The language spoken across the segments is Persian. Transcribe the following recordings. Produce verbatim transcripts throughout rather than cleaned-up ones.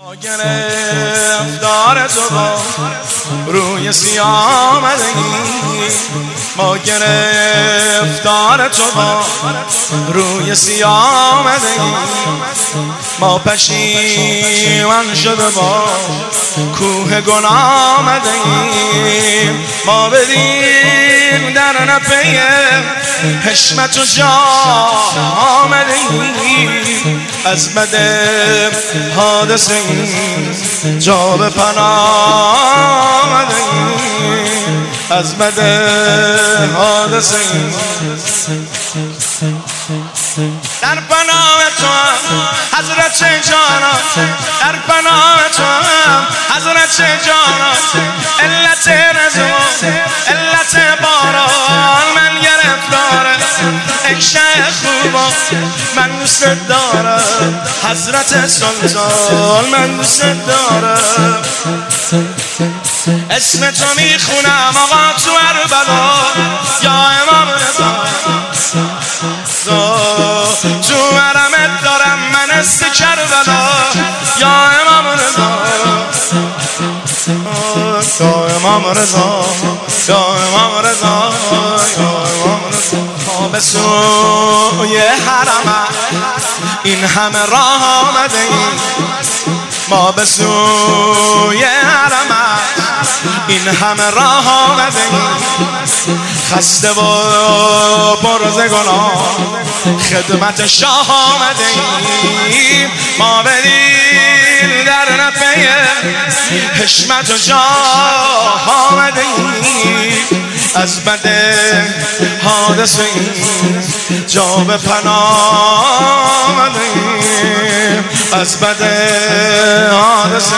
گرفتار تو با روی سیاه آمدگی، ما گرفتار تو با روی سیاه آمدگی، ما پشیمان شده با کوه گناه آمدگی، ما بدیم در نپی حشمت و جاه آمدگی، از بد حادثه جا به پناه آمدگی، از بد حادثه در پناه تو حضرت جانا، در پناه تو حضرت جانا، علت رضا علت باران من گرفتاره، ای شه خوبا من دوست دارم، حضرت سلطان من دوست دارم، اسم تو میخونم آقا تو اربلا، یا امام رضا تو حرمت دارم من است کربلا، یا امام رضا یا امام رضا یا امام رضا یا امام رضا، ما به سوی حرمت این همه راه آمده ایم، ما به سوی حرمت این همه راه آمده ایم، خسته و پرز گناه خدمت شاه آمده ایم، ما بدیم در نفی حشمت و جاه آمده ایم، از بد حادثه جا به پناه آمده ایم، از بد حادثه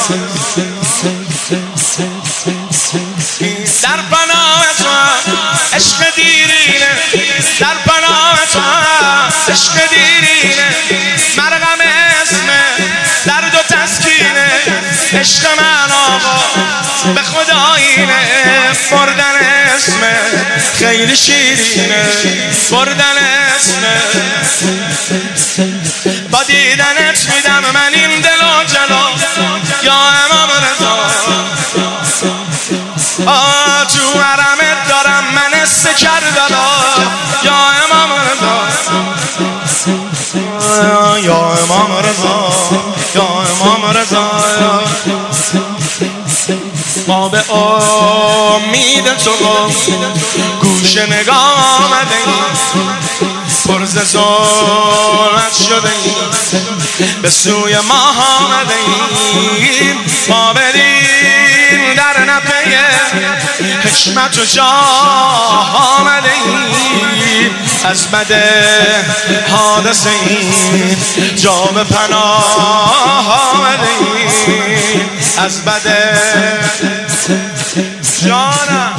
در پناه تو عشق دیرینه، در پناه تو عشق دیرینه، مرغم اسمه درد و تسکینه، عشق من آقا به خدایینه، بردن اسمه خیلی شیرینه، بردن اسمه با دیدنت میدم من این دل و جلا، یا امام رضا آه تو حرمت دارم من است کربلا، یا امام رضا یا امام رضا یا امام رضا، ما به امید تو گوش نگاه آمده ایم، پرز ظلمت شده ایم به سوی ما آمده ایم، ما بدیم در نپی حشمت و جاه آمده ایم، از بد حادثه ایم جا به پناه آمده ایم، از بد جانم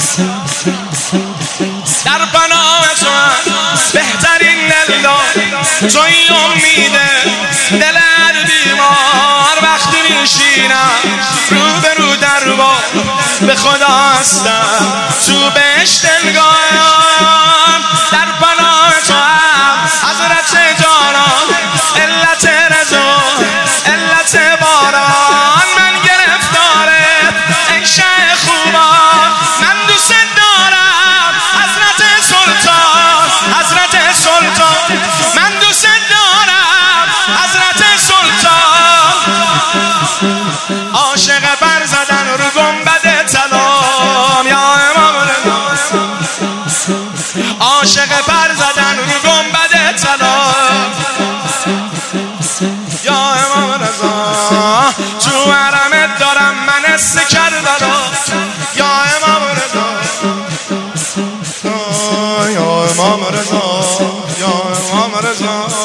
در پناه تو بهترین دل توی امیده، دل هر بیمار وقتی میشینم رو به رو در با به خدا هستم، تو بهشت نگاهم در پناه تو حضرت جانا، علت رضا علت باران من گرفتاره، ای شه خوبا من دوست دارم، حضرت سلطان حضرت سلطان من دوست دارم، حضرت سلطان عاشق بر زدن رو گنبد طلا، یا امام رضا عاشق پر زدن رو گنبد طلا، یا امام رضا تو حرمت دارم من است کربلا، یا امام رضا یا امام رضا یا امام رضا.